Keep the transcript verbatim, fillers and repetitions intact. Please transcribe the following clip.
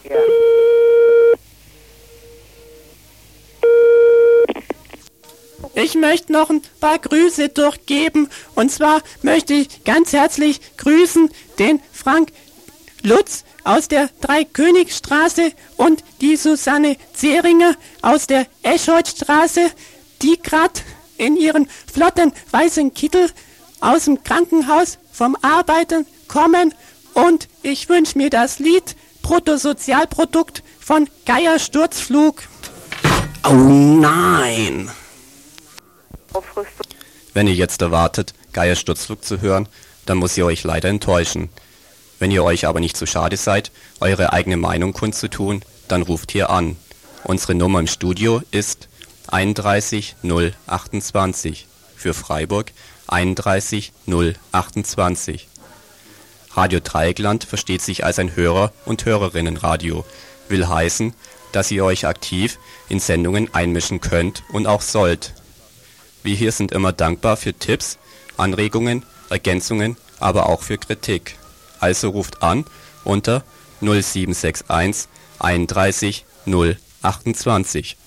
Ja. Ich möchte noch ein paar Grüße durchgeben. Und zwar möchte ich ganz herzlich grüßen den Frank Lutz aus der Dreikönigstraße und die Susanne Zehringer aus der Escholzstraße, die gerade in ihren flotten weißen Kittel aus dem Krankenhaus vom Arbeiten kommen. Und ich wünsche mir das Lied Bruttosozialprodukt von Geier Sturzflug. Oh nein! Aufrüstung. Wenn ihr jetzt erwartet, Geier Sturzflug zu hören, dann muss ich euch leider enttäuschen. Wenn ihr euch aber nicht zu schade seid, eure eigene Meinung kundzutun, dann ruft hier an. Unsere Nummer im Studio ist einunddreißig null achtundzwanzig, für Freiburg einunddreißig null achtundzwanzig. Radio Dreieckland versteht sich als ein Hörer- und Hörerinnenradio, will heißen, dass ihr euch aktiv in Sendungen einmischen könnt und auch sollt. Wir hier sind immer dankbar für Tipps, Anregungen, Ergänzungen, aber auch für Kritik. Also ruft an unter null sieben sechs eins einunddreißig null achtundzwanzig.